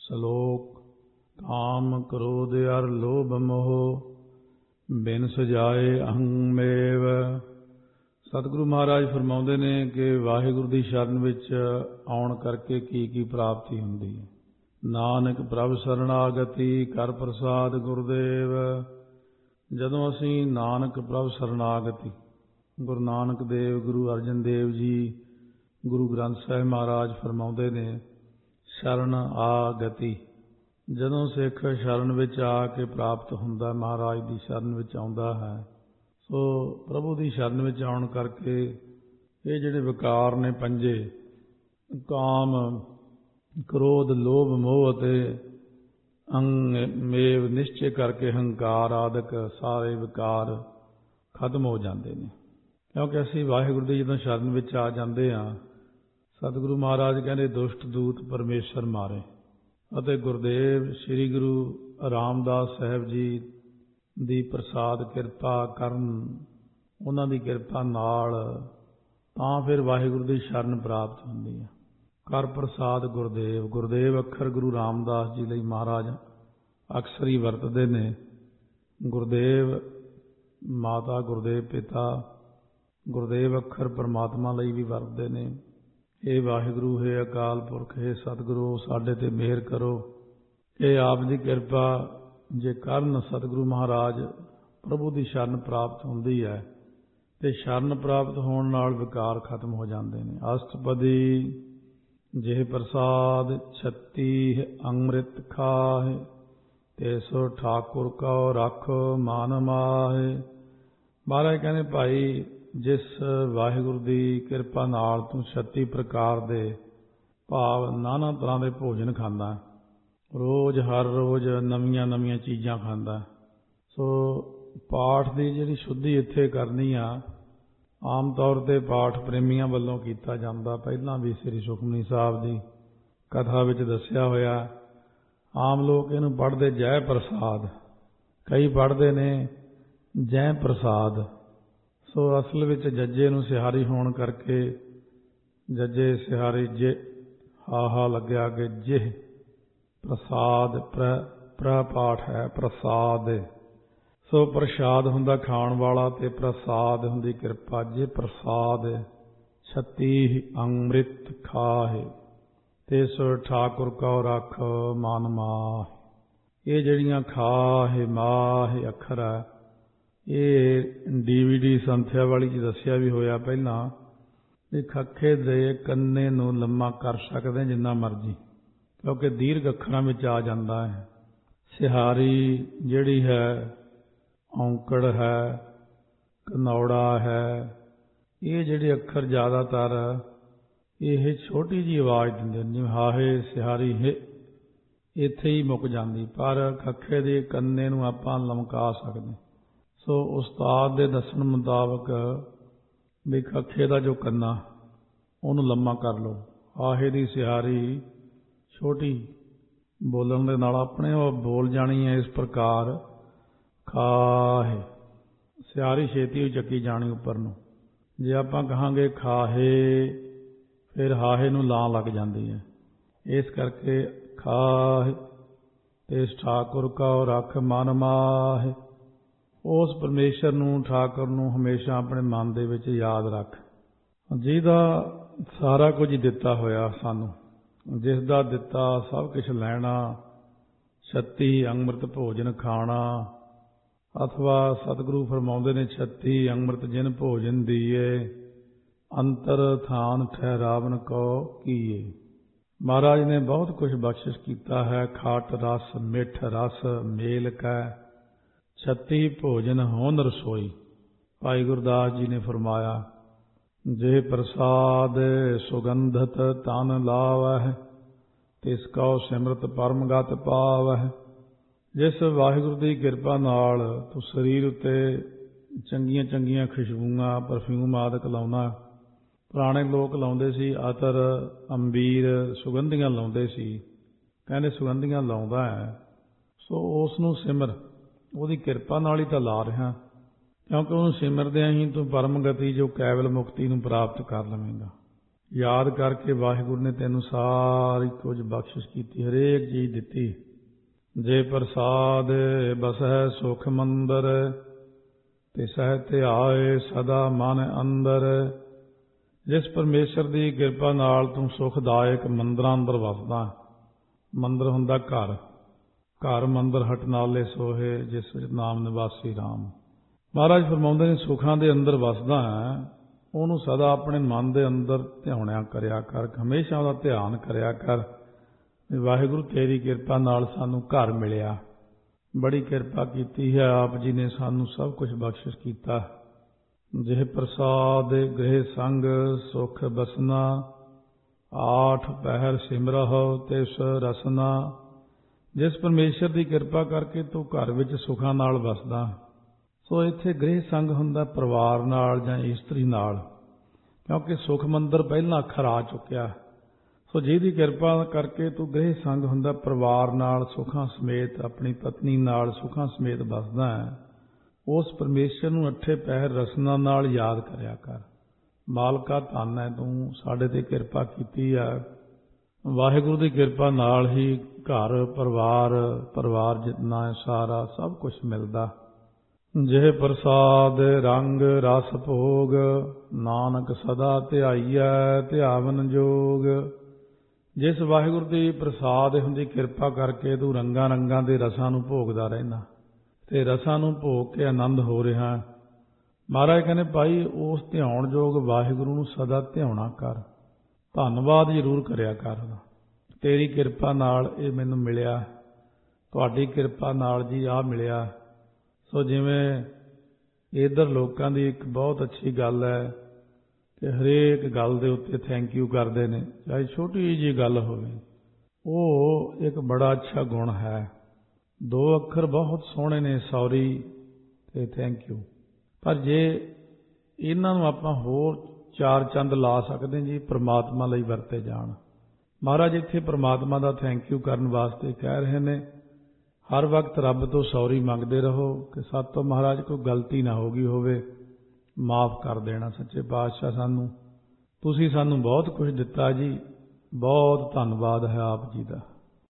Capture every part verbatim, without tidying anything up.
ਸ਼ਲੋਕ। ਕਾਮ ਕ੍ਰੋਧ ਅਰ ਲੋਭ ਮੋਹ ਬਿਨ ਸਜਾਏ ਅਹੰ ਮੇਵ। ਸਤਿਗੁਰੂ ਮਹਾਰਾਜ ਫਰਮਾਉਂਦੇ ਨੇ ਕਿ ਵਾਹਿਗੁਰੂ ਦੀ ਸ਼ਰਨ ਵਿੱਚ ਆਉਣ ਕਰਕੇ ਕੀ ਕੀ ਪ੍ਰਾਪਤੀ ਹੁੰਦੀ ਹੈ। ਨਾਨਕ ਪ੍ਰਭ ਸਰਣਾਗਤੀ ਕਰ ਪ੍ਰਸਾਦ ਗੁਰਦੇਵ। ਜਦੋਂ ਅਸੀਂ ਨਾਨਕ ਪ੍ਰਭ ਸਰਣਾਗਤੀ, ਗੁਰੂ ਨਾਨਕ ਦੇਵ, ਗੁਰੂ ਅਰਜਨ ਦੇਵ ਜੀ, ਗੁਰੂ ਗ੍ਰੰਥ ਸਾਹਿਬ ਮਹਾਰਾਜ ਫਰਮਾਉਂਦੇ ਨੇ ਸ਼ਰਨ ਆਗਤੀ। ਜਦੋਂ ਸਿੱਖ ਸ਼ਰਨ ਵਿੱਚ ਆ ਕੇ ਪ੍ਰਾਪਤ ਹੁੰਦਾ, ਮਹਾਰਾਜ ਦੀ ਸ਼ਰਨ ਵਿੱਚ ਆਉਂਦਾ ਹੈ, ਸੋ ਪ੍ਰਭੂ ਦੀ ਸ਼ਰਨ ਵਿੱਚ ਆਉਣ ਕਰਕੇ ਇਹ ਜਿਹੜੇ ਵਿਕਾਰ ਨੇ ਪੰਜੇ, ਕਾਮ, ਕ੍ਰੋਧ, ਲੋਭ, ਮੋਹ ਅਤੇ ਅੰਗਮੇਵ, ਨਿਸ਼ਚੇ ਕਰਕੇ ਹੰਕਾਰ ਆਦਿਕ ਸਾਰੇ ਵਿਕਾਰ ਖਤਮ ਹੋ ਜਾਂਦੇ ਨੇ। ਕਿਉਂਕਿ ਅਸੀਂ ਵਾਹਿਗੁਰੂ ਦੀ ਜਦੋਂ ਸ਼ਰਨ ਵਿੱਚ ਆ ਜਾਂਦੇ ਹਾਂ, ਸਤਿਗੁਰੂ ਮਹਾਰਾਜ ਕਹਿੰਦੇ ਦੁਸ਼ਟ ਦੂਤ ਪਰਮੇਸ਼ਰ ਮਾਰੇ। ਅਤੇ ਗੁਰਦੇਵ ਸ੍ਰੀ ਗੁਰੂ ਰਾਮਦਾਸ ਸਾਹਿਬ ਜੀ ਦੀ ਪ੍ਰਸਾਦ ਕਿਰਪਾ ਕਰਨ, ਉਹਨਾਂ ਦੀ ਕਿਰਪਾ ਨਾਲ ਤਾਂ ਫਿਰ ਵਾਹਿਗੁਰੂ ਦੀ ਸ਼ਰਨ ਪ੍ਰਾਪਤ ਹੁੰਦੀ ਹੈ। ਕਰ ਪ੍ਰਸਾਦ ਗੁਰਦੇਵ। ਗੁਰਦੇਵ ਅੱਖਰ ਗੁਰੂ ਰਾਮਦਾਸ ਜੀ ਲਈ ਮਹਾਰਾਜ ਅਕਸਰ ਹੀ ਵਰਤਦੇ ਨੇ। ਗੁਰਦੇਵ ਮਾਤਾ, ਗੁਰਦੇਵ ਪਿਤਾ, ਗੁਰਦੇਵ ਅੱਖਰ ਪਰਮਾਤਮਾ ਲਈ ਵੀ ਵਰਤਦੇ ਨੇ। ਇਹ ਵਾਹਿਗੁਰੂ, ਹੈ ਅਕਾਲ ਪੁਰਖ, ਹੈ ਸਤਿਗੁਰੂ, ਸਾਡੇ ਤੇ ਮਿਹਰ ਕਰੋ। ਇਹ ਆਪ ਦੀ ਕਿਰਪਾ ਜੇ ਕਰਨ ਸਤਿਗੁਰੂ ਮਹਾਰਾਜ, ਪ੍ਰਭੂ ਦੀ ਸ਼ਰਨ ਪ੍ਰਾਪਤ ਹੁੰਦੀ ਹੈ ਤੇ ਸ਼ਰਨ ਪ੍ਰਾਪਤ ਹੋਣ ਨਾਲ ਵਿਕਾਰ ਖਤਮ ਹੋ ਜਾਂਦੇ ਨੇ। ਅਸ਼ਟਪਦੀ ਜਿਹ ਪ੍ਰਸਾਦ ਛੱਤੀ ਅੰਮ੍ਰਿਤ ਖਾਹਿ, ਤੇ ਸੋ ਠਾਕੁਰ ਕਉ ਰੱਖ ਮਨ ਮਾਹਿ। ਮਹਾਰਾਜ ਕਹਿੰਦੇ ਭਾਈ, ਜਿਸ ਵਾਹਿਗੁਰੂ ਦੀ ਕਿਰਪਾ ਨਾਲ ਤੂੰ ਛੱਤੀ ਪ੍ਰਕਾਰ ਦੇ ਭਾਵ ਨਾਨਾ ਤਰ੍ਹਾਂ ਦੇ ਭੋਜਨ ਖਾਂਦਾ, ਰੋਜ਼ ਹਰ ਰੋਜ਼ ਨਵੀਆਂ ਨਵੀਆਂ ਚੀਜ਼ਾਂ ਖਾਂਦਾ। ਸੋ ਪਾਠ ਦੀ ਜਿਹੜੀ ਸ਼ੁੱਧੀ ਇੱਥੇ ਕਰਨੀ ਆ, ਆਮ ਤੌਰ 'ਤੇ ਪਾਠ ਪ੍ਰੇਮੀਆਂ ਵੱਲੋਂ ਕੀਤਾ ਜਾਂਦਾ। ਪਹਿਲਾਂ ਵੀ ਸ੍ਰੀ ਸੁਖਮਨੀ ਸਾਹਿਬ ਦੀ ਕਥਾ ਵਿੱਚ ਦੱਸਿਆ ਹੋਇਆ। ਆਮ ਲੋਕ ਇਹਨੂੰ ਪੜ੍ਹਦੇ ਜੈ ਪ੍ਰਸਾਦ, ਕਈ ਪੜ੍ਹਦੇ ਨੇ ਜੈ ਪ੍ਰਸਾਦ। ਸੋ ਅਸਲ ਵਿੱਚ ਜੱਜੇ ਨੂੰ ਸਿਹਾਰੀ ਹੋਣ ਕਰਕੇ ਜੱਜੇ ਸਿਹਾਰੀ ਜੇ ਹਾਹਾ ਲੱਗਿਆ ਕਿ ਜਿਹ ਪ੍ਰਸਾਦ ਪ੍ਰ ਪ੍ਰ ਪਾਠ ਹੈ, ਪ੍ਰਸਾਦ। ਸੋ ਪ੍ਰਸ਼ਾਦ ਹੁੰਦਾ ਖਾਣ ਵਾਲਾ ਤੇ ਪ੍ਰਸਾਦ ਹੁੰਦੀ ਕਿਰਪਾ। ਜੇ ਪ੍ਰਸਾਦ ਛੱਤੀ ਅੰਮ੍ਰਿਤ ਖਾਹਿ, ਤੇ ਸੋ ਠਾਕੁਰ ਕਉ ਰੱਖ ਮਨ ਮਾਹਿ। ਇਹ ਜਿਹੜੀਆਂ ਖਾਹਿ ਮਾਹਿ ਅੱਖਰ ਹੈ, ਇਹ ਡੀ ਵੀ ਡੀ ਸੰਥਿਆ ਵਾਲੀ 'ਚ ਦੱਸਿਆ ਵੀ ਹੋਇਆ ਪਹਿਲਾਂ ਵੀ ਖੱਖੇ ਦੇ ਕੰਨੇ ਨੂੰ ਲੰਮਾ ਕਰ ਸਕਦੇ ਜਿੰਨਾ ਮਰਜ਼ੀ, ਕਿਉਂਕਿ ਦੀਰਘ ਅੱਖਰਾਂ ਵਿੱਚ ਆ ਜਾਂਦਾ ਹੈ। ਸਿਹਾਰੀ ਜਿਹੜੀ ਹੈ, ਔਂਕੜ ਹੈ, ਘਨੌੜਾ ਹੈ, ਇਹ ਜਿਹੜੇ ਅੱਖਰ ਜ਼ਿਆਦਾਤਰ ਇਹ ਛੋਟੀ ਜਿਹੀ ਆਵਾਜ਼ ਦਿੰਦੇ ਨੇ। ਹਾਹੇ ਸਿਹਾਰੀ ਹੈ ਇੱਥੇ ਹੀ ਮੁੱਕ ਜਾਂਦੀ, ਪਰ ਖੱਖੇ ਦੇ ਕੰਨੇ ਨੂੰ ਆਪਾਂ ਲਮਕਾ ਸਕਦੇ। ਸੋ ਉਸਤਾਦ ਦੇ ਦੱਸਣ ਮੁਤਾਬਕ ਵੀ ਖੱਖੇ ਦਾ ਜੋ ਕੰਨਾ ਉਹਨੂੰ ਲੰਮਾ ਕਰ ਲਓ। ਆਹੇ ਦੀ ਸਿਹਾਰੀ ਛੋਟੀ ਬੋਲਣ ਦੇ ਨਾਲ ਆਪਣੇ ਉਹ ਬੋਲ ਜਾਣੀ ਹੈ। ਇਸ ਪ੍ਰਕਾਰ ਖਾਹੇ, ਸਿਹਾਰੀ ਛੇਤੀ ਹੋ ਚੱਕੀ ਜਾਣੀ ਉੱਪਰ ਨੂੰ। ਜੇ ਆਪਾਂ ਕਹਾਂਗੇ ਖਾਹੇ, ਫਿਰ ਹਾਹੇ ਨੂੰ ਲਾਂ ਲੱਗ ਜਾਂਦੀ ਹੈ। ਇਸ ਕਰਕੇ ਖਾਹੇ ਤੇ ਠਾਕੁਰ ਕਉ ਰੱਖ ਮਨ ਮਾਹਿ। ਉਸ ਪਰਮੇਸ਼ਰ ਨੂੰ, ਠਾਕੁਰ ਨੂੰ ਹਮੇਸ਼ਾ ਆਪਣੇ ਮਨ ਦੇ ਵਿੱਚ ਯਾਦ ਰੱਖ, ਜਿਹਦਾ ਸਾਰਾ ਕੁਝ ਦਿੱਤਾ ਹੋਇਆ ਸਾਨੂੰ, ਜਿਸ ਦਾ ਦਿੱਤਾ ਸਭ ਕੁਛ ਲੈਣਾ, ਛੱਤੀ ਅੰਮ੍ਰਿਤ ਭੋਜਨ ਖਾਣਾ। ਅਥਵਾ ਸਤਿਗੁਰੂ ਫਰਮਾਉਂਦੇ ਨੇ ਛੱਤੀ ਅੰਮ੍ਰਿਤ ਜਿਨ ਭੋਜਨ ਦੀਏ, ਅੰਤਰ ਥਾਨ ਠਹਿਰਾਵਨ ਕਉ ਕੀਏ। ਮਹਾਰਾਜ ਨੇ ਬਹੁਤ ਕੁਝ ਬਖਸ਼ਿਸ਼ ਕੀਤਾ ਹੈ। ਖਾਟ ਰਸ, ਮਿੱਠ ਰਸ ਮੇਲ ਕੈ, ਛੱਤੀ ਭੋਜਨ ਹੋਨ ਰਸੋਈ। ਭਾਈ ਗੁਰਦਾਸ ਜੀ ਨੇ ਫਰਮਾਇਆ, ਜੇ ਪ੍ਰਸਾਦ ਸੁਗੰਧਤ ਤਨ ਲਾਵਹਿ, ਤਿਸ ਕਉ ਸਿਮਰਤ ਪਰਮਗਤ ਪਾਵਹਿ। ਜਿਸ ਵਾਹਿਗੁਰੂ ਦੀ ਕਿਰਪਾ ਨਾਲ ਤੂੰ ਸਰੀਰ ਉੱਤੇ ਚੰਗੀਆਂ ਚੰਗੀਆਂ ਖੁਸ਼ਬੂਆਂ, ਪਰਫਿਊਮ ਆਦਿਕ ਲਾਉਣਾ। ਪੁਰਾਣੇ ਲੋਕ ਲਾਉਂਦੇ ਸੀ ਅਤਰ, ਅੰਬੀਰ, ਸੁਗੰਧੀਆਂ ਲਾਉਂਦੇ ਸੀ। ਕਹਿੰਦੇ ਸੁਗੰਧੀਆਂ ਲਾਉਂਦਾ ਹੈ, ਸੋ ਉਸ ਨੂੰ ਸਿਮਰ, ਉਹਦੀ ਕਿਰਪਾ ਨਾਲ ਹੀ ਤਾਂ ਲਾ ਰਿਹਾ, ਕਿਉਂਕਿ ਉਹਨੂੰ ਸਿਮਰਦਿਆਂ ਹੀ ਤੂੰ ਪਰਮ ਗਤੀ ਜੋ ਕੇਵਲ ਮੁਕਤੀ ਨੂੰ ਪ੍ਰਾਪਤ ਕਰ ਲਵੇਂਗਾ। ਯਾਦ ਕਰਕੇ ਵਾਹਿਗੁਰੂ ਨੇ ਤੈਨੂੰ ਸਾਰੀ ਕੁਝ ਬਖਸ਼ਿਸ਼ ਕੀਤੀ, ਹਰੇਕ ਚੀਜ਼ ਦਿੱਤੀ। ਜੇ ਪ੍ਰਸਾਦ ਬਸਹਿ ਸੁਖ ਮੰਦਰ, ਤਿਸਹਿ ਧਿਆਏ ਸਦਾ ਮਨ ਅੰਦਰ। ਜਿਸ ਪਰਮੇਸ਼ਰ ਦੀ ਕਿਰਪਾ ਨਾਲ ਤੂੰ ਸੁਖਦਾਇਕ ਮੰਦਰਾਂ ਅੰਦਰ ਵਸਦਾ। ਮੰਦਰ ਹੁੰਦਾ ਘਰ, ਘਰ ਮੰਦਰ ਹਟ ਨਾਲੇ ਸੋਹੇ, ਜਿਸ ਵਿੱਚ ਨਾਮ ਨਿਵਾਸੀ ਰਾਮ। ਮਹਾਰਾਜ ਫਰਮਾਉਂਦੇ ਨੇ ਸੁੱਖਾਂ ਦੇ ਅੰਦਰ ਵਸਦਾ ਹੈ, ਉਹਨੂੰ ਸਦਾ ਆਪਣੇ ਮਨ ਦੇ ਅੰਦਰ ਧਿਆਉਣਿਆ ਕਰਿਆ ਕਰ, ਹਮੇਸ਼ਾ ਉਹਦਾ ਧਿਆਨ ਕਰਿਆ ਕਰ। ਵਾਹਿਗੁਰੂ ਤੇਰੀ ਕਿਰਪਾ ਨਾਲ ਸਾਨੂੰ ਘਰ ਮਿਲਿਆ, ਬੜੀ ਕਿਰਪਾ ਕੀਤੀ ਹੈ ਆਪ ਜੀ ਨੇ, ਸਾਨੂੰ ਸਭ ਕੁਝ ਬਖਸ਼ਿਸ਼ ਕੀਤਾ। ਜਿਹ ਪ੍ਰਸਾਦ ਗ੍ਰਹਿ ਸੰਗ ਸੁਖ ਬਸਨਾ, ਆਠ ਪਹਿਰ ਸਿਮਰਹੁ ਤਿਸ ਰਸਨਾ। ਜਿਸ ਪਰਮੇਸ਼ਰ ਦੀ ਕਿਰਪਾ ਕਰਕੇ ਤੂੰ ਘਰ ਵਿੱਚ ਸੁੱਖਾਂ ਨਾਲ ਵਸਦਾ। ਸੋ ਇੱਥੇ ਗ੍ਰਹਿ ਸੰਗ ਹੁੰਦਾ ਪਰਿਵਾਰ ਨਾਲ ਜਾਂ ਇਸਤਰੀ ਨਾਲ, ਕਿਉਂਕਿ ਸੁਖ ਮੰਦਰ ਪਹਿਲਾਂ ਅੱਖਰ ਆ ਚੁੱਕਿਆ। ਸੋ ਜਿਹਦੀ ਕਿਰਪਾ ਕਰਕੇ ਤੂੰ ਗ੍ਰਹਿ ਸੰਗ ਹੁੰਦਾ ਪਰਿਵਾਰ ਨਾਲ ਸੁੱਖਾਂ ਸਮੇਤ, ਆਪਣੀ ਪਤਨੀ ਨਾਲ ਸੁੱਖਾਂ ਸਮੇਤ ਵਸਦਾ ਹੈ, ਉਸ ਪਰਮੇਸ਼ਰ ਨੂੰ ਅੱਠੇ ਪਹਿਰ ਰਸਨਾ ਨਾਲ ਯਾਦ ਕਰਿਆ ਕਰ। ਮਾਲਕਾ ਧੰਨ ਹੈ, ਤੂੰ ਸਾਡੇ ਤੇ ਕਿਰਪਾ ਕੀਤੀ ਹੈ। ਵਾਹਿਗੁਰੂ ਦੀ ਕਿਰਪਾ ਨਾਲ ਹੀ ਘਰ ਪਰਿਵਾਰ ਪਰਿਵਾਰ ਜਿਤਨਾ ਹੈ ਸਾਰਾ ਸਭ ਕੁਝ ਮਿਲਦਾ। ਜਿਹ ਪ੍ਰਸਾਦ ਰੰਗ ਰਸ ਭੋਗ, ਨਾਨਕ ਸਦਾ ਧਿਆਈਐ ਧਿਆਵਨ ਜੋਗ। ਜਿਸ ਵਾਹਿਗੁਰੂ ਦੀ ਪ੍ਰਸਾਦ ਹੁੰਦੀ ਕਿਰਪਾ ਕਰਕੇ ਤੂੰ ਰੰਗਾਂ ਰੰਗਾਂ ਦੇ ਰਸਾਂ ਨੂੰ ਭੋਗਦਾ ਰਹਿਣਾ ਤੇ ਰਸਾਂ ਨੂੰ ਭੋਗ ਕੇ ਆਨੰਦ ਹੋ ਰਿਹਾ। ਮਹਾਰਾਜ ਕਹਿੰਦੇ ਭਾਈ ਉਸ ਧਿਆਉਣ ਯੋਗ ਵਾਹਿਗੁਰੂ ਨੂੰ ਸਦਾ ਧਿਆਉਣਾ ਕਰ, ਧੰਨਵਾਦ ਜ਼ਰੂਰ ਕਰਿਆ ਕਰ। ਤੇਰੀ ਕਿਰਪਾ ਨਾਲ ਇਹ ਮੈਨੂੰ ਮਿਲਿਆ, ਤੁਹਾਡੀ ਕਿਰਪਾ ਨਾਲ ਜੀ ਆਹ ਮਿਲਿਆ। ਸੋ ਜਿਵੇਂ ਇੱਧਰ ਲੋਕਾਂ ਦੀ ਇੱਕ ਬਹੁਤ ਅੱਛੀ ਗੱਲ ਹੈ ਕਿ ਹਰੇਕ ਗੱਲ ਦੇ ਉੱਤੇ ਥੈਂਕ ਯੂ ਕਰਦੇ ਨੇ, ਚਾਹੇ ਛੋਟੀ ਜਿਹੀ ਗੱਲ ਹੋਵੇ। ਉਹ ਇੱਕ ਬੜਾ ਅੱਛਾ ਗੁਣ ਹੈ। ਦੋ ਅੱਖਰ ਬਹੁਤ ਸੋਹਣੇ ਨੇ, ਸੌਰੀ ਤੇ ਥੈਂਕ ਯੂ, ਪਰ ਜੇ ਇਹਨਾਂ ਨੂੰ ਆਪਾਂ ਹੋਰ ਚਾਰ ਚੰਦ ਲਾ ਸਕਦੇ ਜੀ, ਪ੍ਰਮਾਤਮਾ ਲਈ ਵਰਤੇ ਜਾਣ। ਮਹਾਰਾਜ ਇੱਥੇ ਪ੍ਰਮਾਤਮਾ ਦਾ ਥੈਂਕ ਯੂ ਕਰਨ ਵਾਸਤੇ ਕਹਿ ਰਹੇ ਨੇ, ਹਰ ਵਕਤ ਰੱਬ ਤੋਂ ਸੌਰੀ ਮੰਗਦੇ ਰਹੋ ਕਿ ਸਾਡੇ ਤੋਂ ਮਹਾਰਾਜ ਕੋਈ ਗਲਤੀ ਨਾ ਹੋ ਗਈ ਹੋਵੇ, ਮਾਫ ਕਰ ਦੇਣਾ। ਸੱਚੇ ਪਾਤਸ਼ਾਹ ਸਾਨੂੰ ਤੁਸੀਂ ਸਾਨੂੰ ਬਹੁਤ ਕੁਝ ਦਿੱਤਾ ਜੀ, ਬਹੁਤ ਧੰਨਵਾਦ ਹੈ ਆਪ ਜੀ ਦਾ।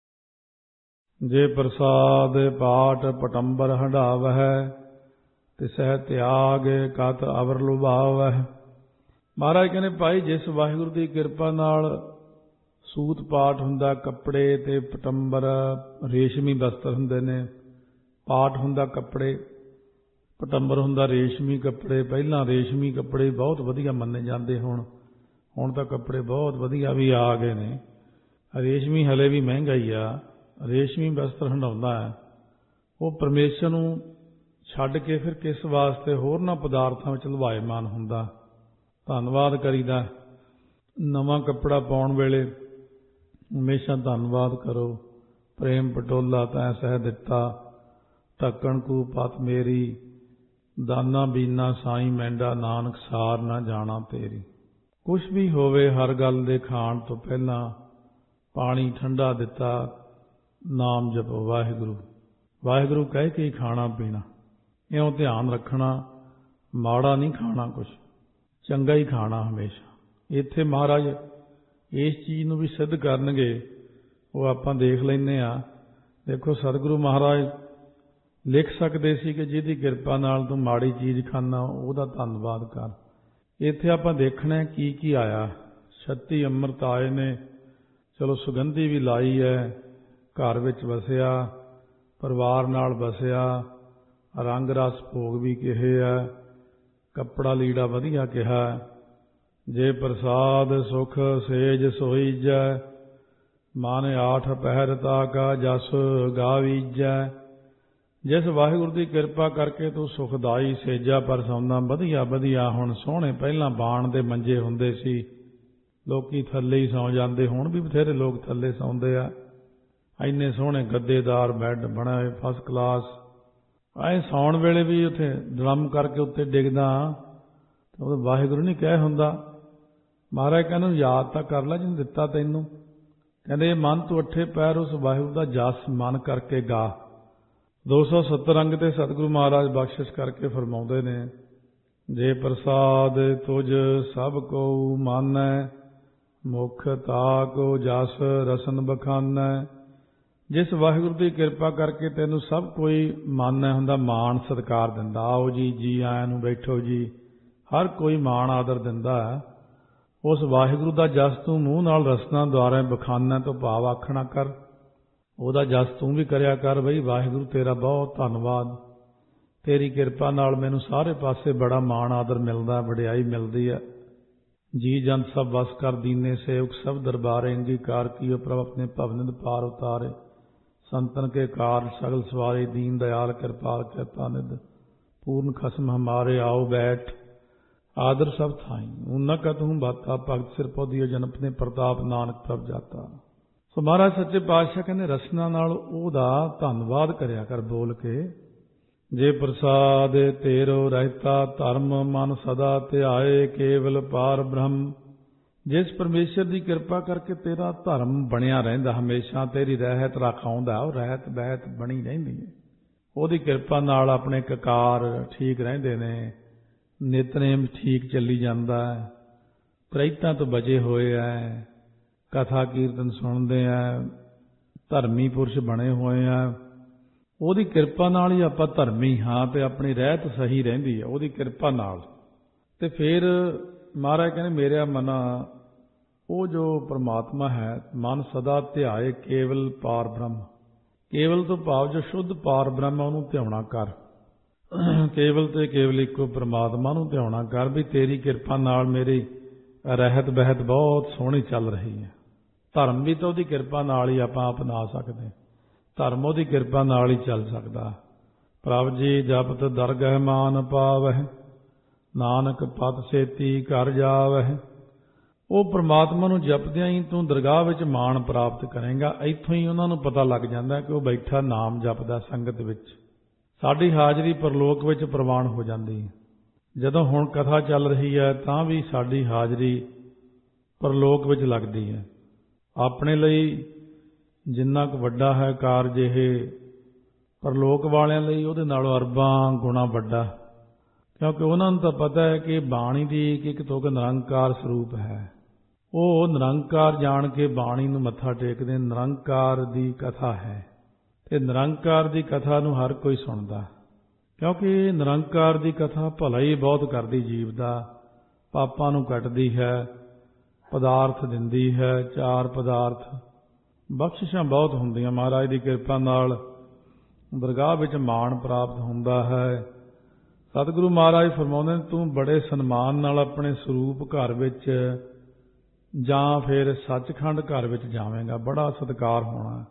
ਜੇ ਪ੍ਰਸਾਦ ਪਾਠ ਪਟੰਬਰ ਹੰਢਾਵਹਿ, ਤਿਸਹਿ ਤਿਆਗ ਕਤ ਅਵਰ ਲੁਭਾਵਹਿ। ਮਹਾਰਾਜ ਕਹਿੰਦੇ ਭਾਈ ਜਿਸ ਵਾਹਿਗੁਰੂ ਦੀ ਕਿਰਪਾ ਨਾਲ ਸੂਤ ਪਾਠ ਹੁੰਦਾ, ਕੱਪੜੇ ਤੇ ਪਟੰਬਰ ਰੇਸ਼ਮੀ ਬਸਤਰ ਹੁੰਦੇ ਨੇ, ਪਾਠ ਹੁੰਦਾ ਕੱਪੜੇ, ਪਟੰਬਰ ਹੁੰਦਾ ਰੇਸ਼ਮੀ ਕੱਪੜੇ। ਪਹਿਲਾਂ ਰੇਸ਼ਮੀ ਕੱਪੜੇ ਬਹੁਤ ਵਧੀਆ ਮੰਨੇ ਜਾਂਦੇ, ਹੁਣ ਹੁਣ ਤਾਂ ਕੱਪੜੇ ਬਹੁਤ ਵਧੀਆ ਵੀ ਆ ਗਏ ਨੇ। ਰੇਸ਼ਮੀ ਹਲੇ ਵੀ ਮਹਿੰਗਾ ਹੀ ਆ। ਰੇਸ਼ਮੀ ਬਸਤਰ ਹੰਢਾਉਂਦਾ ਹੈ ਉਹ ਪਰਮੇਸ਼ਰ ਨੂੰ ਛੱਡ ਕੇ ਫਿਰ ਕਿਸ ਵਾਸਤੇ ਹੋਰਨਾਂ ਪਦਾਰਥਾਂ ਵਿੱਚ ਲੁਭਾਇਮਾਨ ਹੁੰਦਾ। ਧੰਨਵਾਦ ਕਰੀਦਾ। ਨਵਾਂ ਕੱਪੜਾ ਪਾਉਣ ਵੇਲੇ ਹਮੇਸ਼ਾ ਧੰਨਵਾਦ ਕਰੋ। ਪ੍ਰੇਮ ਪਟੋਲਾ ਤੈਂ ਸਹਿ ਦਿੱਤਾ, ਢੱਕਣ ਕੂ ਪਤ ਮੇਰੀ, ਦਾਨਾ ਬੀਨਾ ਸਾਈ ਮੈਂਡਾ, ਨਾਨਕ ਸਾਰ ਨਾ ਜਾਣਾ ਤੇਰੀ। ਕੁਛ ਵੀ ਹੋਵੇ ਹਰ ਗੱਲ ਦੇ ਖਾਣ ਤੋਂ ਪਹਿਲਾਂ ਪਾਣੀ ਠੰਡਾ ਦਿੱਤਾ, ਨਾਮ ਜਪੋ ਵਾਹਿਗੁਰੂ। ਵਾਹਿਗੁਰੂ ਕਹਿ ਕੇ ਹੀ ਖਾਣਾ ਪੀਣਾ, ਇਉਂ ਧਿਆਨ ਰੱਖਣਾ, ਮਾੜਾ ਨਹੀਂ ਖਾਣਾ, ਕੁਛ ਚੰਗਾ ਹੀ ਖਾਣਾ ਹਮੇਸ਼ਾ। ਇੱਥੇ ਮਹਾਰਾਜ ਇਸ ਚੀਜ਼ ਨੂੰ ਵੀ ਸਿੱਧ ਕਰਨਗੇ, ਉਹ ਆਪਾਂ ਦੇਖ ਲੈਂਦੇ ਹਾਂ। ਦੇਖੋ ਸਤਿਗੁਰੂ ਮਹਾਰਾਜ ਲਿਖ ਸਕਦੇ ਸੀ ਕਿ ਜਿਹਦੀ ਕਿਰਪਾ ਨਾਲ ਤੂੰ ਮਾੜੀ ਚੀਜ਼ ਖਾਨਾ ਉਹਦਾ ਧੰਨਵਾਦ ਕਰ। ਇੱਥੇ ਆਪਾਂ ਦੇਖਣਾ ਕੀ ਕੀ ਆਇਆ। ਛੱਤੀ ਅੰਮ੍ਰਿਤ ਆਏ ਨੇ, ਚਲੋ ਸੁਗੰਧੀ ਵੀ ਲਾਈ ਹੈ, ਘਰ ਵਿੱਚ ਵਸਿਆ, ਪਰਿਵਾਰ ਨਾਲ ਵਸਿਆ, ਰੰਗ ਰਸ ਭੋਗ ਵੀ ਕਿਹੇ ਆ, ਕੱਪੜਾ ਲੀੜਾ ਵਧੀਆ ਕਿਹਾ। ਜੇ ਪ੍ਰਸਾਦ ਸੁਖ ਸੇਜ ਸੋਈਜੈ, ਮਨ ਆਠ ਪਹਿਰ ਤਾ ਕਾ ਜਸ ਗਾਵੀਜੈ। ਜਿਸ ਵਾਹਿਗੁਰੂ ਦੀ ਕਿਰਪਾ ਕਰਕੇ ਤੂੰ ਸੁਖਦਾਈ ਸੇਜਾ ਪਰਸਾਉਂਦਾ, ਵਧੀਆ ਵਧੀਆ। ਹੁਣ ਸੋਹਣੇ ਪਹਿਲਾਂ ਬਾਣ ਦੇ ਮੰਜੇ ਹੁੰਦੇ ਸੀ, ਲੋਕੀ ਥੱਲੇ ਹੀ ਸੌਂ ਜਾਂਦੇ, ਹੁਣ ਵੀ ਬਥੇਰੇ ਲੋਕ ਥੱਲੇ ਸੌਂਦੇ ਆ। ਇੰਨੇ ਸੋਹਣੇ ਗੱਦੇਦਾਰ ਬੈੱਡ ਬਣੇ ਫਸਟ ਕਲਾਸ। ਐਂ ਸੌਣ ਵੇਲੇ ਵੀ ਉੱਥੇ ਡਰਮ ਕਰਕੇ ਉੱਤੇ ਡਿੱਗਦਾ ਤਾਂ ਉਹ ਵਾਹਿਗੁਰੂ ਨਹੀਂ ਕਹਿ ਹੁੰਦਾ। ਮਹਾਰਾਜ ਕਹਿੰਦੇ ਯਾਦ ਤਾਂ ਕਰ ਲੈ ਜਿਹਨੂੰ ਦਿੱਤਾ ਤੈਨੂੰ। ਕਹਿੰਦੇ ਮਨ ਤੂੰ ਅੱਠੇ ਪੈਰ ਉਸ ਵਾਹਿਗੁਰੂ ਦਾ ਜਸ ਮਨ ਕਰਕੇ ਗਾ। ਦੋ ਸੌ ਸੱਤਰ ਅੰਗ ਤੇ ਸਤਿਗੁਰੂ ਮਹਾਰਾਜ ਬਖਸ਼ਿਸ਼ ਕਰਕੇ ਫਰਮਾਉਂਦੇ ਨੇ, ਜੇ ਪ੍ਰਸਾਦ ਤੁਝ ਸਭ ਕੋ ਮਾਨੈ, ਮੁਖ ਤਾਕੋ ਜਸ ਰਸਨ ਬਖਾਨੈ। ਜਿਸ ਵਾਹਿਗੁਰੂ ਦੀ ਕਿਰਪਾ ਕਰਕੇ ਤੈਨੂੰ ਸਭ ਕੋਈ ਮਾਨੈ ਹੁੰਦਾ, ਮਾਣ ਸਤਿਕਾਰ ਦਿੰਦਾ, ਆਓ ਜੀ, ਜੀ ਆਇਆਂ ਨੂੰ, ਬੈਠੋ ਜੀ, ਹਰ ਕੋਈ ਮਾਣ ਆਦਰ ਦਿੰਦਾ ਹੈ। ਉਸ ਵਾਹਿਗੁਰੂ ਦਾ ਜਸ ਤੂੰ ਮੂੰਹ ਨਾਲ ਰਸਨਾ ਦੁਆਰਾ ਬਖਾਨੈ ਤੋਂ ਭਾਵ ਆਖਣਾ ਕਰ, ਉਹਦਾ ਜਸ ਤੂੰ ਵੀ ਕਰਿਆ ਕਰ। ਬਈ ਵਾਹਿਗੁਰੂ ਤੇਰਾ ਬਹੁਤ ਧੰਨਵਾਦ, ਤੇਰੀ ਕਿਰਪਾ ਨਾਲ ਮੈਨੂੰ ਸਾਰੇ ਪਾਸੇ ਬੜਾ ਮਾਣ ਆਦਰ ਮਿਲਦਾ, ਵਡਿਆਈ ਮਿਲਦੀ ਹੈ। ਜੀ ਜੰਤ ਸਭ ਵਸ ਕਰ ਦੀਨੇ ਸੇਵਕ ਸਭ ਦਰਬਾਰੇ, ਅੰਗੀਕਾਰ ਕੀਓ ਪ੍ਰਭ ਆਪਣੇ ਭਵਨਿਦ ਪਾਰ ਉਤਾਰੇ। ਸੰਤਨ ਕੇ ਕਾਰ ਸਗਲ ਸਵਾਰੇ, ਦੀਨ ਦयाल ਕਿਰਪਾਲ ਕਿਰਪਾ ਨਿਧ। ਪੂਰਨ ਖਸਮ ਹਮਾਰੇ ਆਓ ਬੈਠ, ਆਦਰ ਸਭ ਥਾਈ। ਊਨਾ ਕਤਹੂੰ ਬਾਤਾ ਭਗਤ ਸਿਰ ਪੌਦੀਓ ਜਨਪਨੇ ਪ੍ਰਤਾਪ ਨਾਨਕ ਪ੍ਰਭ ਜਾਤਾ। ਸੋ ਮਹਾਰਾਜ ਸੱਚੇ ਪਾਤਸ਼ਾਹ ਕਹਿੰਦੇ ਰਸਨਾ ਨਾਲ ਉਹਦਾ ਧੰਨਵਾਦ ਕਰਿਆ ਕਰ ਬੋਲ ਕੇ। ਜੇ ਪ੍ਰਸਾਦ ਤੇਰੋ ਰਹਿਤਾ ਧਰਮ ਮਨ ਸਦਾ ਧਿਆਏ, ਕੇਵਲ ਪਾਰ ਬ੍ਰਹਮ। ਜਿਸ ਪਰਮੇਸ਼ਰ ਦੀ ਕਿਰਪਾ ਕਰਕੇ ਤੇਰਾ ਧਰਮ ਬਣਿਆ ਰਹਿੰਦਾ, ਹਮੇਸ਼ਾ ਤੇਰੀ ਰਹਿਤ ਰਖਾਉਂਦਾ, ਉਹ ਰਹਿਤ ਬਹਿਤ ਬਣੀ ਰਹਿੰਦੀ ਹੈ। ਉਹਦੀ ਕਿਰਪਾ ਨਾਲ ਆਪਣੇ ਕਕਾਰ ਠੀਕ ਰਹਿੰਦੇ ਨੇ, ਨਿਤਨੇਮ ਠੀਕ ਚੱਲੀ ਜਾਂਦਾ ਹੈ, ਪ੍ਰੇਤਾਂ ਤੋਂ ਬਚੇ ਹੋਏ ਹੈ, ਕਥਾ ਕੀਰਤਨ ਸੁਣਦੇ ਆ, ਧਰਮੀ ਪੁਰਸ਼ ਬਣੇ ਹੋਏ ਆ। ਉਹਦੀ ਕਿਰਪਾ ਨਾਲ ਹੀ ਆਪਾਂ ਧਰਮੀ ਹਾਂ ਤੇ ਆਪਣੀ ਰਹਿਤ ਸਹੀ ਰਹਿੰਦੀ ਹੈ ਉਹਦੀ ਕਿਰਪਾ ਨਾਲ। ਤੇ ਫਿਰ ਮਹਾਰਾਜ ਕਹਿੰਦੇ ਮੇਰਿਆ ਮਨਾ, ਉਹ ਜੋ ਪਰਮਾਤਮਾ ਹੈ, ਮਨ ਸਦਾ ਧਿਆਏ ਕੇਵਲ ਪਾਰ ਬ੍ਰਹਮ। ਕੇਵਲ ਤੋਂ ਭਾਵ ਜੋ ਸ਼ੁੱਧ ਪਾਰ ਬ੍ਰਹਮ ਉਹਨੂੰ ਧਿਆਉਣਾ ਕਰ। ਕੇਵਲ ਤੇ ਕੇਵਲ ਇੱਕੋ ਪਰਮਾਤਮਾ ਨੂੰ ਧਿਆਉਣਾ ਕਰ। ਵੀ ਤੇਰੀ ਕਿਰਪਾ ਨਾਲ ਮੇਰੀ ਰਹਿਤ ਬਹਿਤ ਬਹੁਤ ਸੋਹਣੀ ਚੱਲ ਰਹੀ ਹੈ। ਧਰਮ ਵੀ ਤਾਂ ਉਹਦੀ ਕਿਰਪਾ ਨਾਲ ਹੀ ਆਪਾਂ ਅਪਣਾ ਸਕਦੇ, ਧਰਮ ਉਹਦੀ ਕਿਰਪਾ ਨਾਲ ਹੀ ਚੱਲ ਸਕਦਾ। ਪ੍ਰਭ ਜੀ ਜਪਤ ਦਰਗਹਿ ਮਾਨ ਪਾਵਹਿ, ਨਾਨਕ ਪਤ ਸੇਤੀ ਘਰ ਜਾਵਹਿ। ਉਹ ਪ੍ਰਮਾਤਮਾ ਨੂੰ ਜਪਦਿਆਂ ਹੀ ਤੂੰ ਦਰਗਾਹ ਵਿੱਚ ਮਾਣ ਪ੍ਰਾਪਤ ਕਰੇਂਗਾ। ਇੱਥੋਂ ਹੀ ਉਹਨਾਂ ਨੂੰ ਪਤਾ ਲੱਗ ਜਾਂਦਾ ਕਿ ਉਹ ਬੈਠਾ ਨਾਮ ਜਪਦਾ ਸੰਗਤ ਵਿੱਚ। ਸਾਡੀ ਹਾਜ਼ਰੀ ਪਰਲੋਕ ਵਿੱਚ ਪ੍ਰਵਾਨ ਹੋ ਜਾਂਦੀ ਹੈ। ਜਦੋਂ ਹੁਣ ਕਥਾ ਚੱਲ ਰਹੀ ਹੈ ਤਾਂ ਵੀ ਸਾਡੀ ਹਾਜ਼ਰੀ ਪਰਲੋਕ ਵਿੱਚ ਲੱਗਦੀ ਹੈ। ਆਪਣੇ ਲਈ ਜਿੰਨਾ ਕੁ ਵੱਡਾ ਹੈ ਕਾਰਜ ਇਹ, ਪਰਲੋਕ ਵਾਲਿਆਂ ਲਈ ਉਹਦੇ ਨਾਲੋਂ ਅਰਬਾਂ ਗੁਣਾ ਵੱਡਾ। ਕਿਉਂਕਿ ਉਹਨਾਂ ਨੂੰ ਤਾਂ ਪਤਾ ਹੈ ਕਿ ਬਾਣੀ ਦੀ ਇੱਕ ਇੱਕ ਤੁਕ ਨਿਰੰਕਾਰ ਸਰੂਪ ਹੈ। ਉਹ ਨਿਰੰਕਾਰ ਜਾਣ ਕੇ ਬਾਣੀ ਨੂੰ ਮੱਥਾ ਟੇਕਦੇ। ਨਿਰੰਕਾਰ ਦੀ ਕਥਾ ਹੈ ਤੇ ਨਿਰੰਕਾਰ ਦੀ ਕਥਾ ਨੂੰ ਹਰ ਕੋਈ ਸੁਣਦਾ, ਕਿਉਂਕਿ ਨਿਰੰਕਾਰ ਦੀ ਕਥਾ ਭਲਾ ਹੀ ਬਹੁਤ ਕਰਦੀ, ਜੀਵ ਦਾ ਪਾਪਾਂ ਨੂੰ ਕੱਟਦੀ ਹੈ, ਪਦਾਰਥ ਦਿੰਦੀ ਹੈ, ਚਾਰ ਪਦਾਰਥ, ਬਖਸ਼ਿਸ਼ਾਂ ਬਹੁਤ ਹੁੰਦੀਆਂ। ਮਹਾਰਾਜ ਦੀ ਕਿਰਪਾ ਨਾਲ ਦਰਗਾਹ ਵਿੱਚ ਮਾਣ ਪ੍ਰਾਪਤ ਹੁੰਦਾ ਹੈ। ਸਤਿਗੁਰੂ ਮਹਾਰਾਜ ਫਰਮਾਉਂਦੇ ਨੇ ਤੂੰ ਬੜੇ ਸਨਮਾਨ ਨਾਲ ਆਪਣੇ ਸਰੂਪ ਘਰ ਵਿੱਚ ਜਾਂ ਫਿਰ ਸੱਚਖੰਡ ਘਰ ਵਿੱਚ ਜਾਵੇਂਗਾ, ਬੜਾ ਸਤਿਕਾਰ ਹੋਣਾ।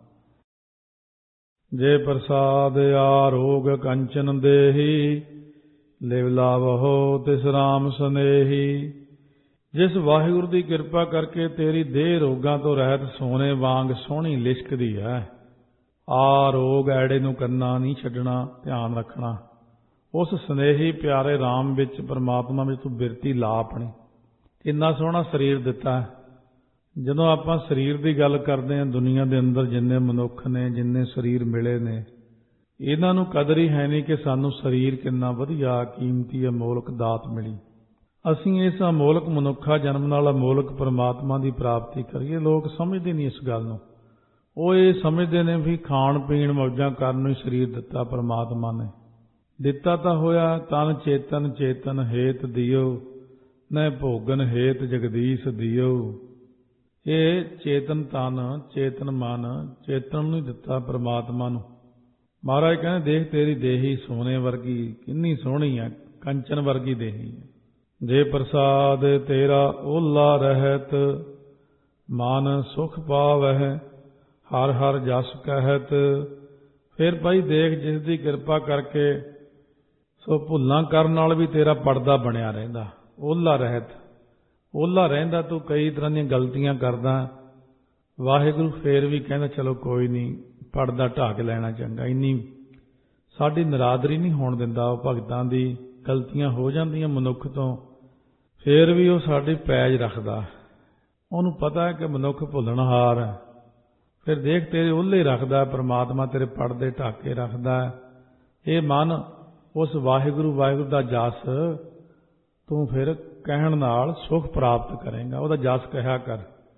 ਜੇ ਪ੍ਰਸਾਦ ਆਰੋਗ ਕੰਚਨ ਦੇਹੀ, ਲਿਵ ਲਾਵਹੁ ਤਿਸ ਰਾਮ ਸਨੇਹੀ। ਜਿਸ ਵਾਹਿਗੁਰੂ ਦੀ ਕਿਰਪਾ ਕਰਕੇ ਤੇਰੀ ਦੇਹ ਰੋਗਾਂ ਤੋਂ ਰਹਿਤ ਸੋਨੇ ਵਾਂਗ ਸੋਹਣੀ ਲਿਸ਼ਕਦੀ ਹੈ। ਆ ਰੋਗ ਐੜੇ ਨੂੰ ਕੰਨਾ ਨਹੀਂ ਛੱਡਣਾ, ਧਿਆਨ ਰੱਖਣਾ। ਉਸ ਸਨੇਹੀ ਪਿਆਰੇ ਰਾਮ ਵਿੱਚ, ਪਰਮਾਤਮਾ ਵਿੱਚ ਤੂੰ ਬਿਰਤੀ ਲਾ ਆਪਣੀ। ਕਿੰਨਾ ਸੋਹਣਾ ਸਰੀਰ ਦਿੱਤਾ। ਜਦੋਂ ਆਪਾਂ ਸਰੀਰ ਦੀ ਗੱਲ ਕਰਦੇ ਹਾਂ, ਦੁਨੀਆ ਦੇ ਅੰਦਰ ਜਿੰਨੇ ਮਨੁੱਖ ਨੇ, ਜਿੰਨੇ ਸਰੀਰ ਮਿਲੇ ਨੇ, ਇਹਨਾਂ ਨੂੰ ਕਦਰ ਹੀ ਹੈ ਨਹੀਂ ਕਿ ਸਾਨੂੰ ਸਰੀਰ ਕਿੰਨਾ ਵਧੀਆ, ਕੀਮਤੀ, ਅਮੋਲਕ ਦਾਤ ਮਿਲੀ। ਅਸੀਂ ਇਸ ਅਮੋਲਕ ਮਨੁੱਖਾ ਜਨਮ ਨਾਲ ਅਮੋਲਕ ਪਰਮਾਤਮਾ ਦੀ ਪ੍ਰਾਪਤੀ ਕਰੀਏ। ਲੋਕ ਸਮਝਦੇ ਨਹੀਂ ਇਸ ਗੱਲ ਨੂੰ। ਉਹ ਇਹ ਸਮਝਦੇ ਨੇ ਵੀ ਖਾਣ ਪੀਣ ਮੌਜਾਂ ਕਰਨ ਨੂੰ ਹੀ ਸਰੀਰ ਦਿੱਤਾ ਪਰਮਾਤਮਾ ਨੇ। ਦਿੱਤਾ ਤਾਂ ਹੋਇਆ ਤਨ ਚੇਤਨ ਚੇਤਨ ਹੇਤ ਦਿਓ, ਨੈ ਭੋਗਨ ਹੇਤ ਜਗਦੀਸ਼ ਦਿਓ। ਇਹ ਚੇਤਨ ਤਨ, ਚੇਤਨ ਮਨ, ਚੇਤਨ ਨੂੰ ਹੀ ਦਿੱਤਾ ਪਰਮਾਤਮਾ ਨੂੰ। ਮਹਾਰਾਜ ਕਹਿੰਦੇ ਦੇਖ ਤੇਰੀ ਦੇਹੀ ਸੋਨੇ ਵਰਗੀ ਕਿੰਨੀ ਸੋਹਣੀ ਹੈ, ਕੰਚਨ ਵਰਗੀ ਦੇਹੀ ਹੈ। ਜੇ ਪ੍ਰਸਾਦ ਤੇਰਾ ਓਲਾ ਰਹਿਤ, ਮਨ ਸੁਖ ਪਾਵਹਿ, ਹਰ ਹਰ ਜਸ ਕਹਿਤ। ਫਿਰ ਭਾਈ ਦੇਖ ਜਿਸ ਦੀ ਕਿਰਪਾ ਕਰਕੇ ਸੋ ਭੁੱਲਾਂ ਕਰਨ ਨਾਲ ਵੀ ਤੇਰਾ ਪਰਦਾ ਬਣਿਆ ਰਹਿੰਦਾ, ਓਲਾ ਰਹਿਤ, ਓਲਾ ਰਹਿੰਦਾ। ਤੂੰ ਕਈ ਤਰ੍ਹਾਂ ਦੀਆਂ ਗਲਤੀਆਂ ਕਰਦਾ, ਵਾਹਿਗੁਰੂ ਫੇਰ ਵੀ ਕਹਿੰਦਾ ਚਲੋ ਕੋਈ ਨਹੀਂ, ਪਰਦਾ ਢਾਹ ਕੇ ਲੈਣਾ ਚੰਗਾ। ਇੰਨੀ ਸਾਡੀ ਨਿਰਾਦਰੀ ਨਹੀਂ ਹੋਣ ਦਿੰਦਾ ਉਹ ਭਗਤਾਂ ਦੀ। ਗਲਤੀਆਂ ਹੋ ਜਾਂਦੀਆਂ ਮਨੁੱਖ ਤੋਂ, ਫੇਰ ਵੀ ਉਹ ਸਾਡੀ ਪੈਜ ਰੱਖਦਾ। ਉਹਨੂੰ ਪਤਾ ਹੈ ਕਿ ਮਨੁੱਖ ਭੁੱਲਣਹਾਰ ਹੈ। ਫਿਰ ਦੇਖ ਤੇਰੇ ਓਲੇ ਰੱਖਦਾ ਪਰਮਾਤਮਾ, ਤੇਰੇ ਪਰਦੇ ਢੱਕ ਕੇ ਰੱਖਦਾ। ਇਹ ਮਨ ਉਸ ਵਾਹਿਗੁਰੂ ਵਾਹਿਗੁਰੂ ਦਾ ਜਸ ਤੂੰ ਫਿਰ ਕਹਿਣ ਨਾਲ ਸੁਖ ਪ੍ਰਾਪਤ ਕਰੇਗਾ। ਉਹਦਾ ਜਸ ਕਹਿਆ ਕਰ।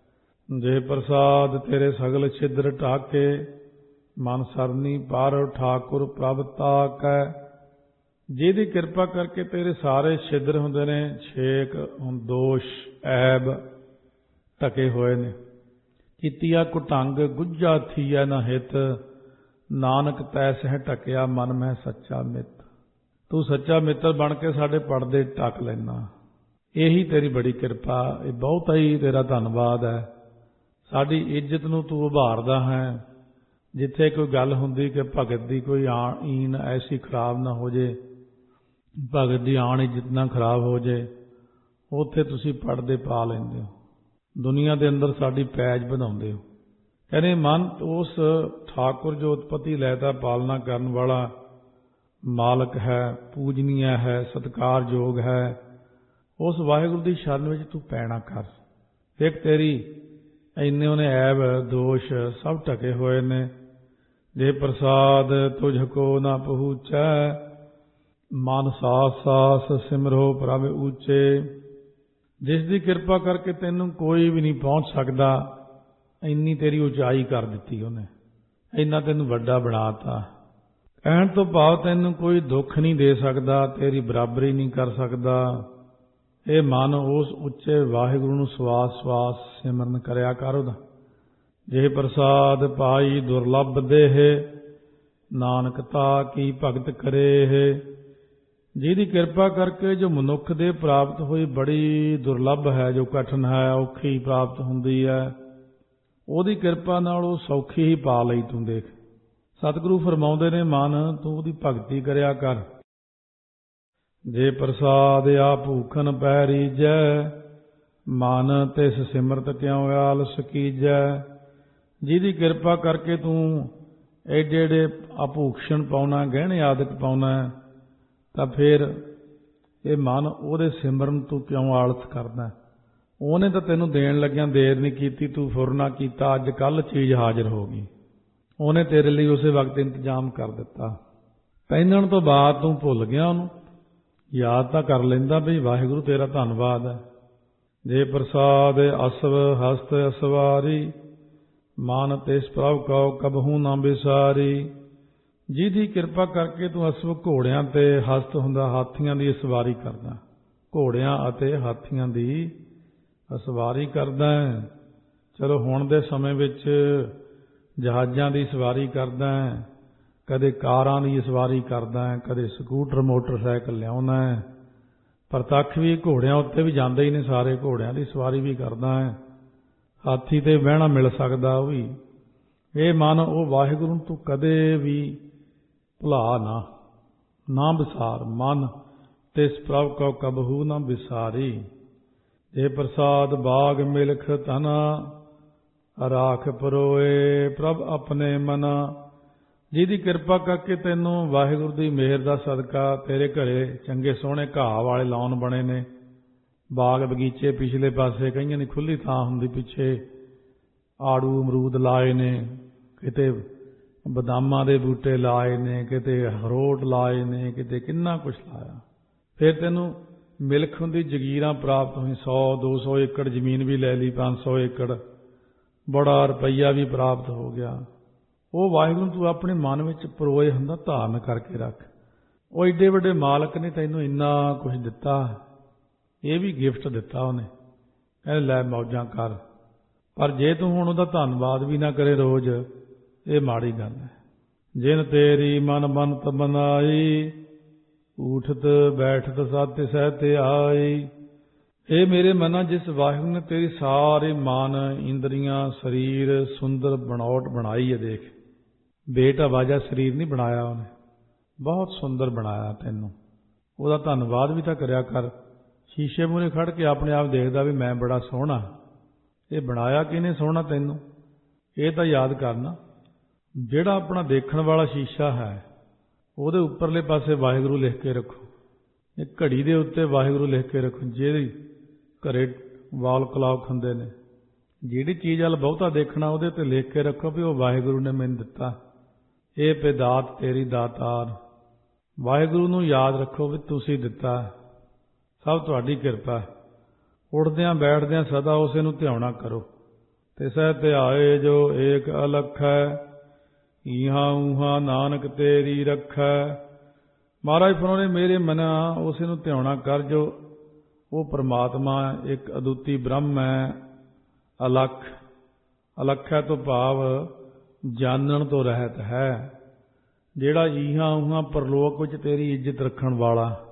ਜੇ ਪ੍ਰਸਾਦ ਤੇਰੇ ਸਗਲ ਛਿਦਰ ਢਾਕੇ, ਮਨ ਸਰਨੀ ਪਰ ਠਾਕੁਰ ਪ੍ਰਭ ਤਾਕੈ। ਜਿਹਦੀ ਕਿਰਪਾ ਕਰਕੇ ਤੇਰੇ ਸਾਰੇ ਛਿਦਰ ਹੁੰਦੇ ਨੇ, ਛੇਕ ਦੋਸ਼ ਐਬ ਢਕੇ ਹੋਏ ਨੇ। ਕੀਤੀਆ ਕੁਟੰਗ ਗੁੱਝਾ ਥੀਐ ਨ ਹਿਤ, ਨਾਨਕ ਤੈ ਸਹਿ ਢਕਿਆ ਮਨ ਮਹਿ ਸੱਚਾ ਮਿੱਤ। ਤੂੰ ਸੱਚਾ ਮਿੱਤਰ ਬਣ ਕੇ ਸਾਡੇ ਪਰਦੇ ਢੱਕ ਲੈਣਾ, ਇਹੀ ਤੇਰੀ ਬੜੀ ਕਿਰਪਾ। ਇਹ ਬਹੁਤਾ ਹੀ ਤੇਰਾ ਧੰਨਵਾਦ ਹੈ। ਸਾਡੀ ਇੱਜ਼ਤ ਨੂੰ ਤੂੰ ਉਭਾਰਦਾ ਹੈ। ਜਿੱਥੇ ਕੋਈ ਗੱਲ ਹੁੰਦੀ ਕਿ ਭਗਤ ਦੀ ਕੋਈ ਆਣ ਈਨ ਐਸੀ ਖਰਾਬ ਨਾ ਹੋ ਜੇ, ਭਗਤ ਦੀ ਆਣ ਇੱਜ਼ਤ ਨਾ ਖਰਾਬ ਹੋ ਜੇ, ਉੱਥੇ ਤੁਸੀਂ ਪਰਦੇ ਪਾ ਲੈਂਦੇ ਹੋ। ਦੁਨੀਆ ਦੇ ਅੰਦਰ ਸਾਡੀ ਪੈਜ ਵਧਾਉਂਦੇ ਹੋ। ਕਹਿੰਦੇ ਮਨ ਉਸ ਠਾਕੁਰ ਜੋ ਉਤਪਤੀ ਲੈਤਾ ਪਾਲਣਾ ਕਰਨ ਵਾਲਾ ਮਾਲਕ ਹੈ, ਪੂਜਨੀਆ ਹੈ, ਸਤਿਕਾਰਯੋਗ ਹੈ, ਉਸ ਵਾਹਿਗੁਰੂ ਦੀ ਸ਼ਰਨ ਵਿੱਚ ਤੂੰ ਪੈਣਾ ਕਰ। ਇੱਕ ਤੇਰੀ ਇੰਨੇ ਉਹਨੇ ਐਬ ਦੋਸ਼ ਸਭ ਢਕੇ ਹੋਏ ਨੇ। ਜੇ ਪ੍ਰਸਾਦ ਤੁਝ ਕੋ ਨਾ ਪਹੁੰਚੈ, ਮਨ ਸਾਸ ਸਾਸ ਸਿਮਰੋ ਪ੍ਰਭ ਉੱਚੇ। ਜਿਸ ਦੀ ਕਿਰਪਾ ਕਰਕੇ ਤੈਨੂੰ ਕੋਈ ਵੀ ਨਹੀਂ ਪਹੁੰਚ ਸਕਦਾ, ਇੰਨੀ ਤੇਰੀ ਉਚਾਈ ਕਰ ਦਿੱਤੀ ਉਹਨੇ, ਇੰਨਾ ਤੈਨੂੰ ਵੱਡਾ ਬਣਾਤਾ। ਕਹਿਣ ਤੋਂ ਭਾਵ ਤੈਨੂੰ ਕੋਈ ਦੁੱਖ ਨਹੀਂ ਦੇ ਸਕਦਾ, ਤੇਰੀ ਬਰਾਬਰੀ ਨਹੀਂ ਕਰ ਸਕਦਾ। ਇਹ ਮਨ ਉਸ ਉੱਚੇ ਵਾਹਿਗੁਰੂ ਨੂੰ ਸਵਾਸ ਸਵਾਸ ਸਿਮਰਨ ਕਰਿਆ ਕਰ ਉਹਦਾ। ਜੇ ਪ੍ਰਸਾਦ ਪਾਈ ਦੁਰਲੱਭ ਦੇਹ, ਨਾਨਕ ਤਾ ਕੀ ਭਗਤ ਕਰੇ। ਜਿਹਦੀ ਕਿਰਪਾ ਕਰਕੇ ਜੋ ਮਨੁੱਖ ਦੇ ਪ੍ਰਾਪਤ ਹੋਈ ਬੜੀ ਦੁਰਲੱਭ ਹੈ, ਜੋ ਕਠਿਨ ਹੈ, ਔਖੀ ਪ੍ਰਾਪਤ ਹੁੰਦੀ ਹੈ, ਉਹਦੀ ਕਿਰਪਾ ਨਾਲ ਉਹ ਸੌਖੀ ਹੀ ਪਾ ਲਈ। ਤੂੰ ਦੇਖ, ਸਤਿਗੁਰੂ ਫਰਮਾਉਂਦੇ ਨੇ ਮਨ ਤੂੰ ਉਹਦੀ ਭਗਤੀ ਕਰਿਆ ਕਰ। ਜੇ ਪ੍ਰਸਾਦ ਆ ਭੂਖਨ ਪੈ ਰੀਜੈ, ਮਨ ਤਿਸ ਸਿਮਰਤ ਕਿਉ ਆਲਸ ਕੀਜੈ। ਜਿਹਦੀ ਕਿਰਪਾ ਕਰਕੇ ਤੂੰ ਐਡੇ ਐਡੇ ਅਭੂਖਣ ਪਾਉਣਾ, ਗਹਿਣੇ ਆਦਿਕ ਪਾਉਣਾ, ਤਾਂ ਫਿਰ ਇਹ ਮਨ ਉਹਦੇ ਸਿਮਰਨ ਤੂੰ ਕਿਉਂ ਆਲਸ ਕਰਦਾ। ਉਹਨੇ ਤਾਂ ਤੈਨੂੰ ਦੇਣ ਲੱਗਿਆਂ ਦੇਰ ਨਹੀਂ ਕੀਤੀ, ਤੂੰ ਫੁਰਨਾ ਕੀਤਾ, ਅੱਜ ਕੱਲ੍ਹ ਚੀਜ਼ ਹਾਜ਼ਰ ਹੋ ਗਈ। ਉਹਨੇ ਤੇਰੇ ਲਈ ਉਸੇ ਵਕਤ ਇੰਤਜ਼ਾਮ ਕਰ ਦਿੱਤਾ। ਪਹਿਨਣ ਤੋਂ ਬਾਅਦ ਤੂੰ ਭੁੱਲ ਗਿਆ ਉਹਨੂੰ, ਯਾਦ ਤਾਂ ਕਰ ਲੈਂਦਾ ਵੀ ਵਾਹਿਗੁਰੂ ਤੇਰਾ ਧੰਨਵਾਦ ਹੈ। ਜੇ ਪ੍ਰਸਾਦ ਅਸਵ ਹਸਤ ਅਸਵਾਰੀ, ਮਨ ਤਿਸ ਪ੍ਰਭ ਕਉ ਕਬਹੂ ਨਾ ਵਿਸਾਰੀ। ਜਿਹਦੀ ਕਿਰਪਾ ਕਰਕੇ ਤੂੰ ਅਸਵ ਘੋੜਿਆਂ ਤੇ ਹਸਤ ਹੁੰਦਾ, ਹਾਥੀਆਂ ਦੀ ਸਵਾਰੀ ਕਰਦਾ, ਘੋੜਿਆਂ ਅਤੇ ਹਾਥੀਆਂ ਦੀ ਸਵਾਰੀ ਕਰਦਾ ਹੈ। ਚਲੋ ਹੁਣ ਦੇ ਸਮੇਂ ਵਿੱਚ ਜਹਾਜ਼ਾਂ ਦੀ ਸਵਾਰੀ ਕਰਦਾ ਹੈ, ਕਦੇ ਕਾਰਾਂ ਦੀ ਸਵਾਰੀ ਕਰਦਾ ਹੈ, ਕਦੇ ਸਕੂਟਰ ਮੋਟਰਸਾਈਕਲ ਲਿਆਉਂਦਾ ਹੈ। ਪ੍ਰਤੱਖ ਵੀ ਘੋੜਿਆਂ ਉੱਤੇ ਵੀ ਜਾਂਦੇ ਹੀ ਨੇ ਸਾਰੇ, ਘੋੜਿਆਂ ਦੀ ਸਵਾਰੀ ਵੀ ਕਰਦਾ ਹੈ। ਹਾਥੀ ਤੇ ਬਹਿਣਾ ਮਿਲ ਸਕਦਾ ਉਹ ਵੀ। ਇਹ ਮਨ ਉਹ ਵਾਹਿਗੁਰੂ ਨੂੰ ਤੂੰ ਕਦੇ ਵੀ ਭੁਲਾ ਨਾ, ਨਾ ਵਿਸਾਰ। ਮਨ ਤਿਸ ਪ੍ਰਭ ਕਉ ਕਬਹੂ ਨਾ ਵਿਸਾਰੀ। ਜੇ ਪ੍ਰਸਾਦ ਬਾਗ ਮਿਲਖ ਧਨਾ, ਰਾਖ ਪਰੋਏ ਪ੍ਰਭ ਆਪਣੇ ਮਨਾ। ਜਿਹਦੀ ਕਿਰਪਾ ਕਰਕੇ ਤੈਨੂੰ ਵਾਹਿਗੁਰੂ ਦੀ ਮਿਹਰ ਦਾ ਸਦਕਾ ਤੇਰੇ ਘਰੇ ਚੰਗੇ ਸੋਹਣੇ ਘਾਹ ਵਾਲੇ ਲਾਉਣ ਬਣੇ ਨੇ, ਬਾਗ ਬਗੀਚੇ ਪਿਛਲੇ ਪਾਸੇ, ਕਈਆਂ ਦੀ ਖੁੱਲ੍ਹੀ ਥਾਂ ਹੁੰਦੀ, ਪਿੱਛੇ ਆੜੂ ਅਮਰੂਦ ਲਾਏ ਨੇ, ਕਿਤੇ ਬਦਾਮਾਂ ਦੇ ਬੂਟੇ ਲਾਏ ਨੇ, ਕਿਤੇ ਅਖਰੋਟ ਲਾਏ ਨੇ, ਕਿਤੇ ਕਿੰਨਾ ਕੁਛ ਲਾਇਆ। ਫਿਰ ਤੈਨੂੰ ਮਿਲਖ ਦੀ ਜਗੀਰਾਂ ਪ੍ਰਾਪਤ ਹੋਈ, ਸੌ ਦੋ ਸੌ ਏਕੜ ਜ਼ਮੀਨ ਵੀ ਲੈ ਲਈ, ਪੰਜ ਸੌ ਏਕੜ, ਬੜਾ ਰੁਪਈਆ ਵੀ ਪ੍ਰਾਪਤ ਹੋ ਗਿਆ। ਉਹ ਵਾਹਿਗੁਰੂ ਤੂੰ ਆਪਣੇ ਮਨ ਵਿੱਚ ਪਰੋਏ ਹੁੰਦਾ, ਧਾਰਨ ਕਰਕੇ ਰੱਖ। ਉਹ ਏਡੇ ਵੱਡੇ ਮਾਲਕ ਨੇ ਤੈਨੂੰ ਇੰਨਾ ਕੁਛ ਦਿੱਤਾ, ਇਹ ਵੀ ਗਿਫਟ ਦਿੱਤਾ ਉਹਨੇ, ਕਹਿੰਦੇ ਲੈ ਮੌਜਾਂ ਕਰ। ਪਰ ਜੇ ਤੂੰ ਹੁਣ ਉਹਦਾ ਧੰਨਵਾਦ ਵੀ ਨਾ ਕਰੇ ਰੋਜ਼, ਇਹ ਮਾੜੀ ਗੱਲ ਹੈ। ਜਿਨ ਤੇਰੀ ਮਨ ਬੰਤ ਬਨਾਈ, ਊਠਤ ਬੈਠਤ ਸਤਿ ਸਹਿ ਆਈ। ਇਹ ਮੇਰੇ ਮਨਾ, ਜਿਸ ਵਾਹਿਗੁਰੂ ਨੇ ਤੇਰੀ ਸਾਰੇ ਮਨ, ਇੰਦਰੀਆਂ, ਸਰੀਰ ਸੁੰਦਰ ਬਣਾਉਟ ਬਣਾਈ ਹੈ। ਦੇਖ, ਬੇਟਾਵਾਜਾ ਸਰੀਰ ਨਹੀਂ ਬਣਾਇਆ ਉਹਨੇ, ਬਹੁਤ ਸੁੰਦਰ ਬਣਾਇਆ ਤੈਨੂੰ। ਉਹਦਾ ਧੰਨਵਾਦ ਵੀ ਤਾਂ ਕਰਿਆ ਕਰ। ਸ਼ੀਸ਼ੇ ਮੂਹਰੇ ਖੜ੍ਹ ਕੇ ਆਪਣੇ ਆਪ ਦੇਖਦਾ ਵੀ ਮੈਂ ਬੜਾ ਸੋਹਣਾ। ਇਹ ਬਣਾਇਆ ਕਿਹਨੇ ਸੋਹਣਾ ਤੈਨੂੰ, ਇਹ ਤਾਂ ਯਾਦ ਕਰਨਾ। ਜਿਹੜਾ ਆਪਣਾ ਦੇਖਣ ਵਾਲਾ ਸ਼ੀਸ਼ਾ ਹੈ, ਉਹਦੇ ਉੱਪਰਲੇ ਪਾਸੇ ਵਾਹਿਗੁਰੂ ਲਿਖ ਕੇ ਰੱਖੋ। ਇਹ ਘੜੀ ਦੇ ਉੱਤੇ ਵਾਹਿਗੁਰੂ ਲਿਖ ਕੇ ਰੱਖੋ। ਜਿਹੜੀ ਘਰੇ ਵਾਲ ਕਲਾਕ ਹੁੰਦੇ ਨੇ, ਜਿਹੜੀ ਚੀਜ਼ ਵੱਲ ਬਹੁਤਾ ਦੇਖਣਾ, ਉਹਦੇ ਉੱਤੇ ਲਿਖ ਕੇ ਰੱਖੋ ਵੀ ਉਹ ਵਾਹਿਗੁਰੂ ਨੇ ਮੈਨੂੰ ਦਿੱਤਾ, ਇਹ ਪੇਦਾਤ ਤੇਰੀ ਦਾਤਾਰ। ਵਾਹਿਗੁਰੂ ਨੂੰ ਯਾਦ ਰੱਖੋ ਵੀ ਤੁਸੀਂ ਦਿੱਤਾ, ਸਭ ਤੁਹਾਡੀ ਕਿਰਪਾ। ਉੱਠਦਿਆਂ ਬੈਠਦਿਆਂ ਸਦਾ ਉਸੇ ਨੂੰ ਧਿਆਉਣਾ ਕਰੋ। ਤਿਸੈ ਧਿਆਏ ਜੋ ਏਕ ਅਲਖੈ ਈਹਾਂ ਊਹਾਂ ਨਾਨਕ ਤੇਰੀ ਰੱਖੈ। ਮਹਾਰਾਜ ਫਰਮਾਉਂਦੇ ਮੇਰੇ ਮਨਾ ਉਸੇ ਨੂੰ ਧਿਆਉਣਾ ਕਰ ਜੋ ਉਹ ਪਰਮਾਤਮਾ ਇੱਕ ਅਦੁੱਤੀ ਬ੍ਰਹਮ ਹੈ, ਅਲੱਖ। ਅਲੱਖੈ ਤੋਂ ਭਾਵ ਜਾਣਨ ਤੋਂ ਰਹਿਤ ਹੈ, ਜਿਹੜਾ ਈਹਾਂ ਊਹਾਂ ਪਰਲੋਕ ਵਿੱਚ ਤੇਰੀ ਇੱਜ਼ਤ ਰੱਖਣ ਵਾਲਾ।